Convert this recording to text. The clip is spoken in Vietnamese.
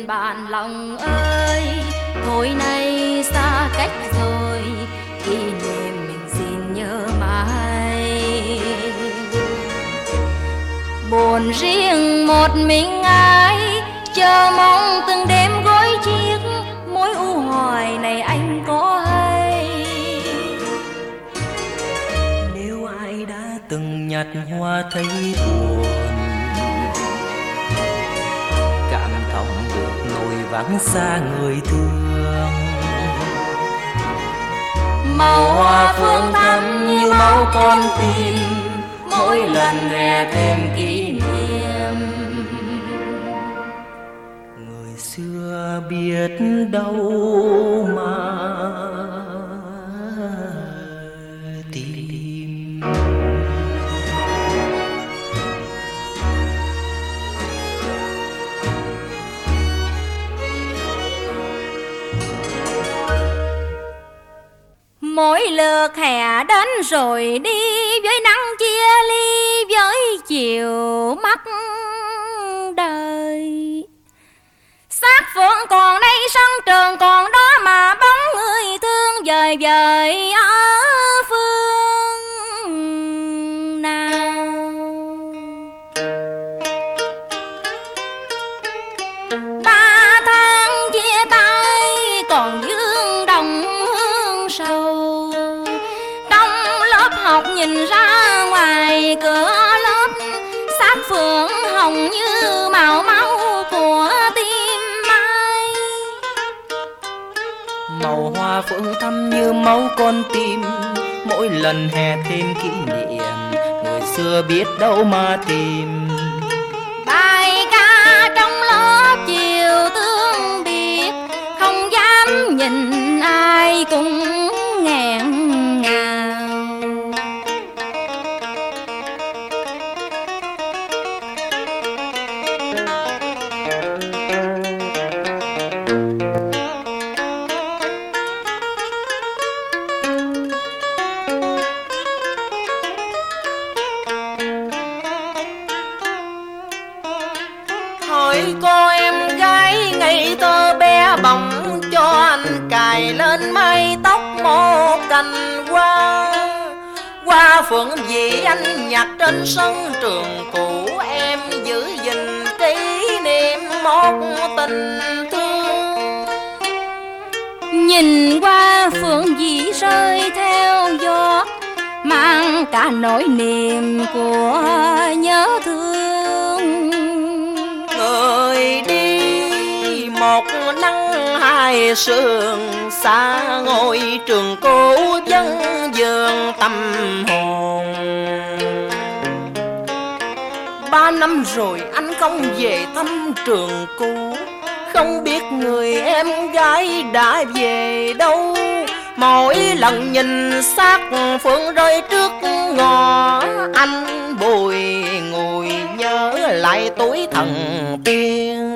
tình bạn lòng ơi, thôi nay xa cách rồi, kỷ niệm mình xin nhớ mãi. Buồn riêng một mình ai, chờ mong từng đêm gối chiếc, mối u hoài này anh có hay? Nếu ai đã từng nhặt hoa thấy buồn, cảm thông được nỗi vắng xa người thương. Màu hoa phương thắm như máu con tim, mỗi lần nghe thêm kỷ niệm. Người xưa biết đâu mà tìm. Mỗi lượt hè đến rồi đi, với nắng chia ly với chiều mắt đời. Xác phượng còn đây sân trường còn đó, mà bóng người thương dời dời ở phương nào. 3 tháng chia tay còn dương đồng hương sầu, trong lớp học nhìn ra ngoài cửa lớp, xác phượng hồng như màu máu của tim mai. Màu hoa phượng thắm như máu con tim, mỗi lần hè thêm kỷ niệm. Người xưa biết đâu mà tìm. Bài ca trong lớp chiều tương biệt, không dám nhìn ai cũng nghẹn ngào. Hỏi cô em gái ngây thơ bé bỏng, cho anh cài lên mái tóc một cành hoa. Hoa phượng gì anh nhặt trên sân trường cũ, em giữ gìn kỷ niệm một tình thương. Nhìn qua phượng dĩ rơi theo gió, mang cả nỗi niềm của nhớ thương. Người đi một nắng hai sương, xa ngôi trường cũ dân dường tâm hồn. 3 năm rồi anh không về thăm trường cũ, không biết người em gái đã về đâu. Mỗi lần nhìn xác phượng rơi trước ngõ, anh bùi ngùi nhớ lại tuổi thần tiên.